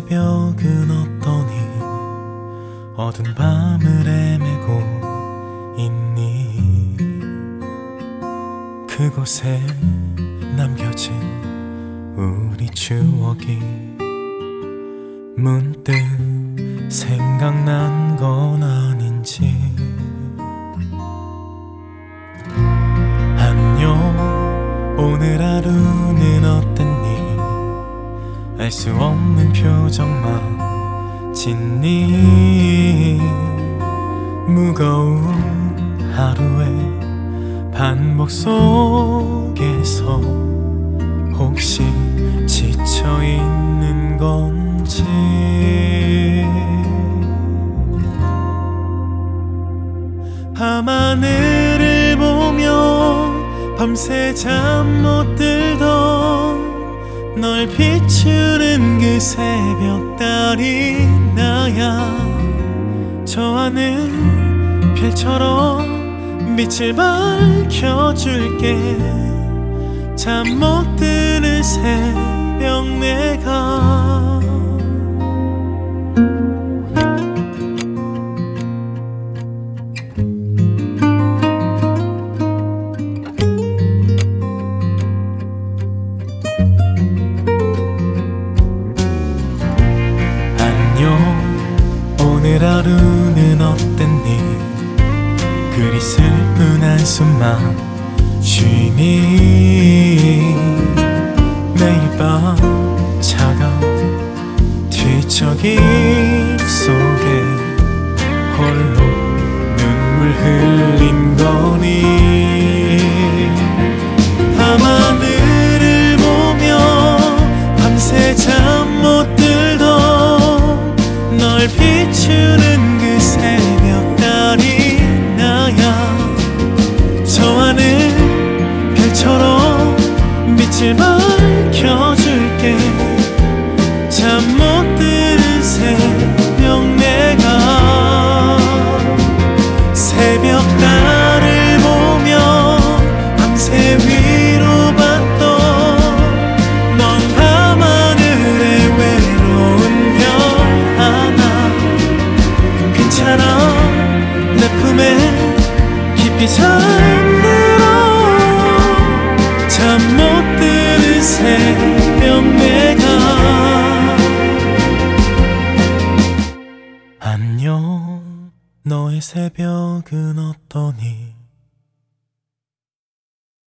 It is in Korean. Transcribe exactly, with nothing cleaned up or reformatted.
새벽은 어떠니 어두운 밤을 헤매고 있니 그곳에 남겨진 우리 추억이 문득 생각난 건 아닌지 안녕 오늘 하루는 어땠니 알 수 없는 표정만 짓니 무거운 하루의 반복 속에서 혹시 지쳐있는 건지 밤하늘을 보며 밤새 잠 못 들던 널 비추는 그 새벽달이 나야 저 하늘 별처럼 빛을 밝혀줄게 잠 못 드는 새벽 내가 오늘 하루는 어땠니 그리 슬픈 한숨만 쉬니 매일 밤 차가운 뒤척임 속에 홀로 눈물 흘린 거니 밤하늘을 보며 밤새 잠 못 들던 널 비추는 그 새벽달이 나야 저 하늘 별처럼 빛을 밝혀줄게 잠 못 드는 새벽 내가 새벽달을 보며 밤새 위로받던 넌 밤하늘의 외로운 별 하나 괜찮아 내 품에 깊이 잠들어 잠 못 드는 새벽 내가 안녕 너의 새벽은 어떠니